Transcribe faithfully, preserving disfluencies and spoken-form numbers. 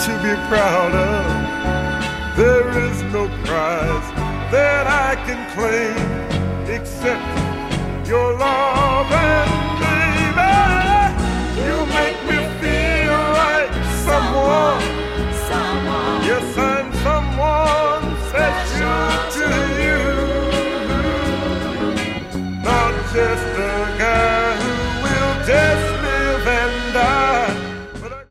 to be proud of. There is no prize that I can claim except your love.